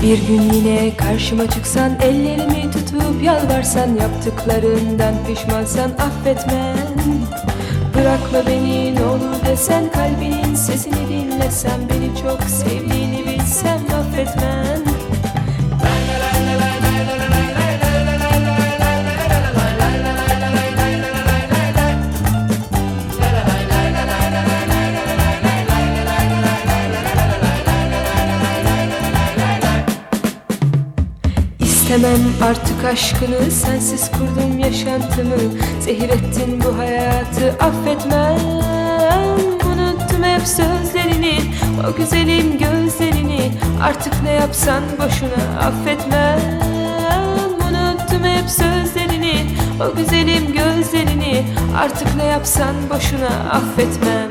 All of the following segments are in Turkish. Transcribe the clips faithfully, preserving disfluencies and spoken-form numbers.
Bir gün yine karşıma çıksan, ellerimi tutup yalvarsan, yaptıklarından pişmansan affetmem. Bırakma beni ne olur desen, kalbinin sesini dinlesem, beni çok sevdiğini bilsem affetmem. İstemem artık aşkını, sensiz kurdum yaşantımı, zehir ettin bu hayatı affetmem. Unuttum hep sözlerini, o güzelim gözlerini, artık ne yapsan boşuna affetmem. Unuttum hep sözlerini, o güzelim gözlerini, artık ne yapsan boşuna affetmem.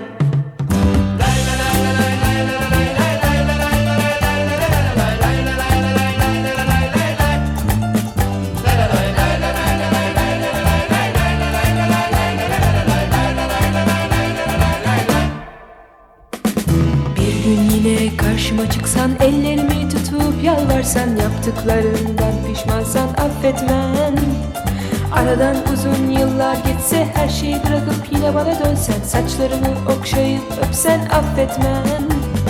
Yine karşıma çıksan, ellerimi tutup yalvarsan, yaptıklarından pişmansan affetmem. Aradan uzun yıllar geçse, her şeyi bırakıp yine bana dönsen, saçlarımı okşayıp öpsen affetmem.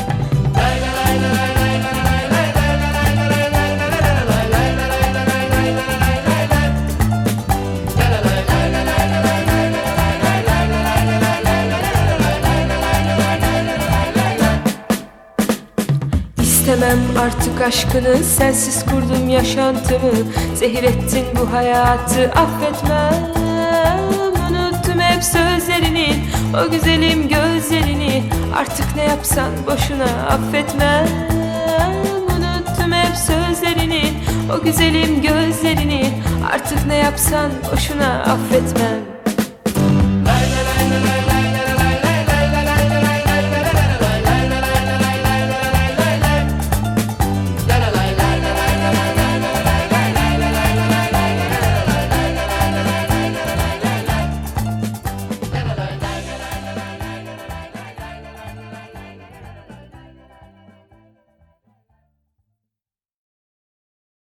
İstemem artık aşkını, sensiz kurdum yaşantımı, zehir ettin bu hayatı affetmem. Unuttum hep sözlerini, o güzelim gözlerini, artık ne yapsan boşuna affetmem. Unuttum hep sözlerini, o güzelim gözlerini, artık ne yapsan boşuna affetmem.